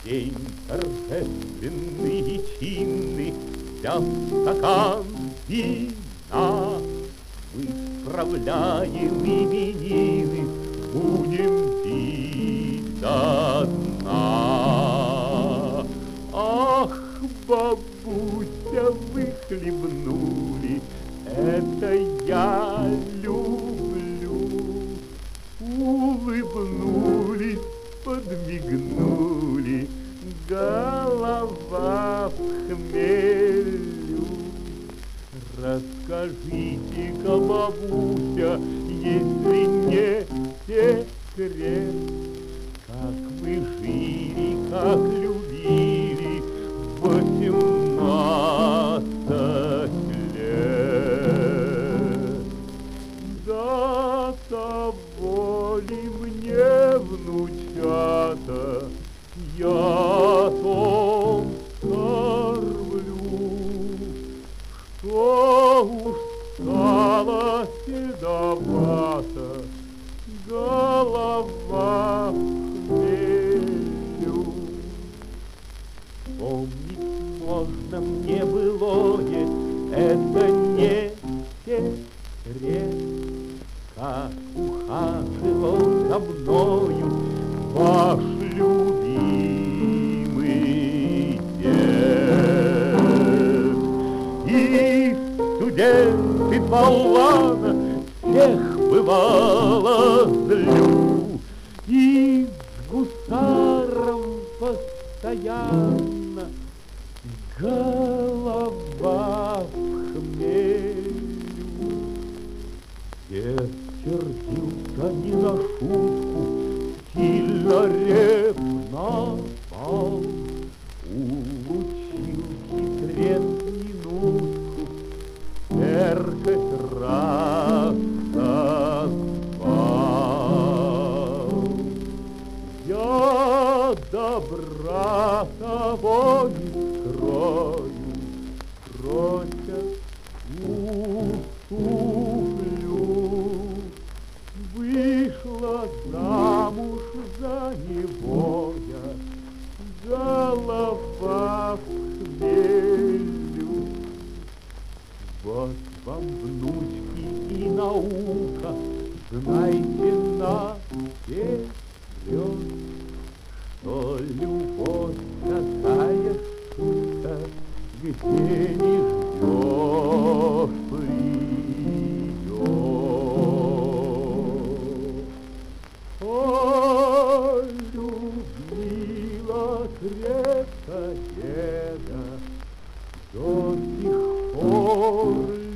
День торжественный и чинный, взяв стакан вина, мы справляем именины, будем пить до дна. Ах, бабуся, вы хлебнули, это я люблю. Улыбнулись, подмигнули, голова в хмелю. Расскажите-ка, бабуся, если не секрет, как вы жили, как любили 18 лет. До того ли мне, внучата, я о том скорблю, что уж стала седовата голова в хмелю. Помнить можно мне былое, это не секрет, как ухаживал за мною ваш любимый дед. И студенты болвана всех бывало злю, и с гусаром постоянно голова в хмелю. Дед сердился не на шутку, сильно ревновал, улучил хитрец минутку, церковь раз созвал. Я добра того не скрою, просят уступлю. Вышла замуж за него я, голова в хмелю. Вот вам, внучки, и наука, знайте наперед, что любовь такая штука, где не ждешь ее. Полюбила крепко деда, до сих пор